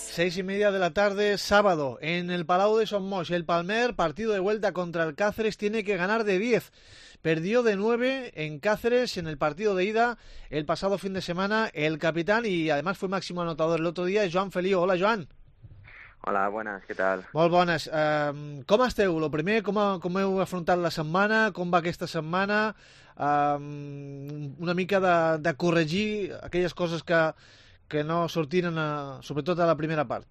6:30 de la tarde, sábado, en el Palau de Son Moix. El Palmer, partido de vuelta contra el Cáceres, tiene que ganar de 10. Perdió de 9 en Cáceres en el partido de ida el pasado fin de semana. El capitán, y además fue máximo anotador el otro día, és Joan Feliu. Hola, Joan. Hola, buenas, què tal? Molt bones. Com esteu? Lo primer, com heu afrontat la setmana? Com va aquesta setmana? Una mica de corregir aquelles coses que no sortiren, sobretot a la primera part.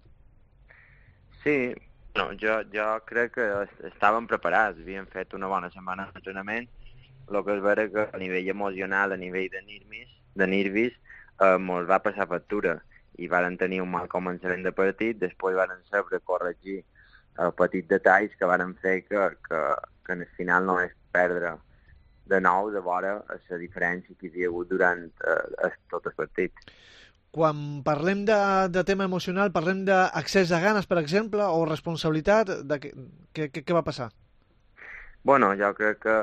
Sí, no, jo crec que estàvem preparats, havíem fet una bona setmana d'entrenament. El que és vera que a nivell emocional, a nivell de nervis, mos va passar factura i varen tenir un mal començament de partit, després varen saber corregir petits detalls que varen fer que en el final no és perdre de nou de vora la diferència que hi havia hagut durant tot el partit. Quan parlem de tema emocional, parlem d'accés de ganes, per exemple, o responsabilitat, què va passar? Bueno, jo crec que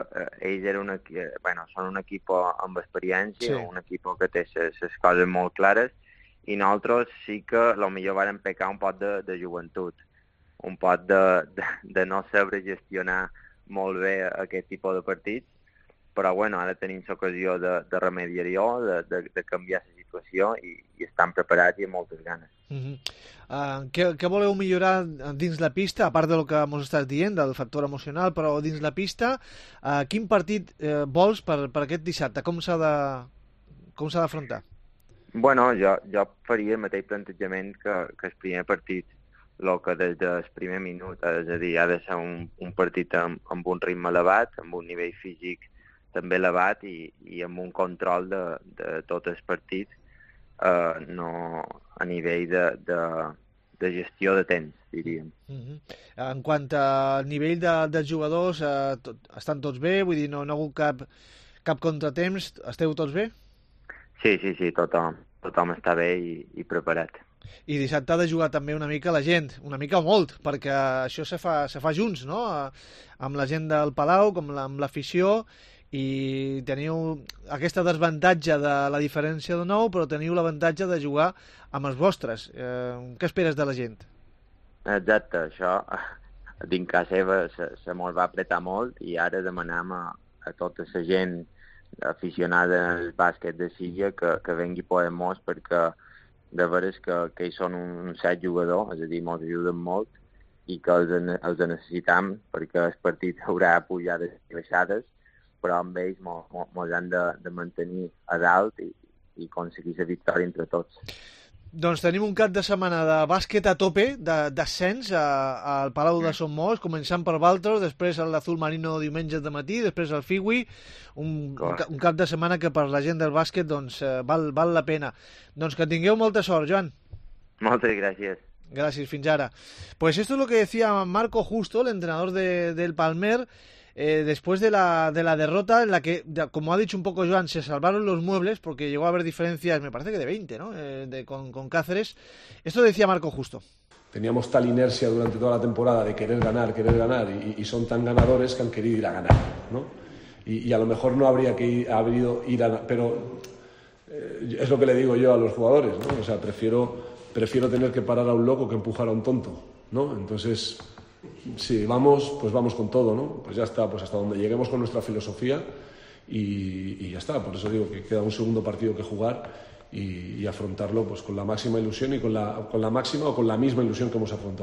ells són un equip amb experiència, sí. Un equip que té les coses molt clares, i nosaltres sí que potser vàrem pecar un poc de joventut, un poc de no saber gestionar molt bé aquest tipus de partits, però bueno, ara tenim l'ocasió de remediar-ho, de canviar la situació i estan preparats i amb moltes ganes. Què voleu millorar dins la pista, a part del que ens estàs dient, del factor emocional, però dins la pista, quin partit vols per aquest dissabte? Com s'ha d'afrontar? Bueno, jo faria el mateix plantejament que el primer partit, el que des del primer minut, és a dir, ha de ser un partit amb un ritme elevat, amb un nivell físic també elevat i amb un control de tot el partit, no a nivell de gestió de temps, diríem. En quant al nivell dels jugadors, estan tots bé? Vull dir, no ha hagut cap contratemps? Esteu tots bé? Sí, tothom està bé i preparat. I dissabte ha de jugar també una mica la gent, una mica o molt, perquè això se fa junts, no? Amb la gent del Palau, amb l'afició, i teniu aquesta desavantatge de la diferència de 9, però teniu l'avantatge de jugar amb els vostres. Què esperes de la gent? Exacte, això dins casa seva se mos va apretar molt i ara demanem a tota la gent aficionada al bàsquet de Silla que vengui per mos, perquè de veres que ells són un set jugador, és a dir, mos ajuden molt i que els necessitam perquè el partit haurà pujades i baixades, però amb ells mos han de mantenir a dalt i aconseguir la victòria entre tots. Doncs tenim un cap de setmana de bàsquet a tope, d'ascens al Palau de Son Moix, començant per Valtros, després l'Azul Marino diumenge de matí, després el Fiwi, un cap de setmana que per la gent del bàsquet doncs, val la pena. Doncs que tingueu molta sort, Joan. Moltes gràcies. Gracias, fins ara. Pues esto es lo que decía Marco Justo, el entrenador del Palmer, después de la derrota en la que, como ha dicho un poco Joan, se salvaron los muebles porque llegó a haber diferencias, me parece que de 20, ¿no? Con Cáceres. Esto decía Marco Justo. Teníamos tal inercia durante toda la temporada de querer ganar y son tan ganadores que han querido ir a ganar, ¿no? Y a lo mejor no habría que habido ir a ganar, pero es lo que le digo yo a los jugadores, ¿no? O sea, prefiero tener que parar a un loco que empujar a un tonto, ¿no? Entonces, si vamos, pues vamos con todo, ¿no? Pues ya está, pues hasta donde lleguemos con nuestra filosofía y ya está. Por eso digo que queda un segundo partido que jugar y afrontarlo pues con la máxima ilusión y con la máxima o con la misma ilusión que hemos afrontado.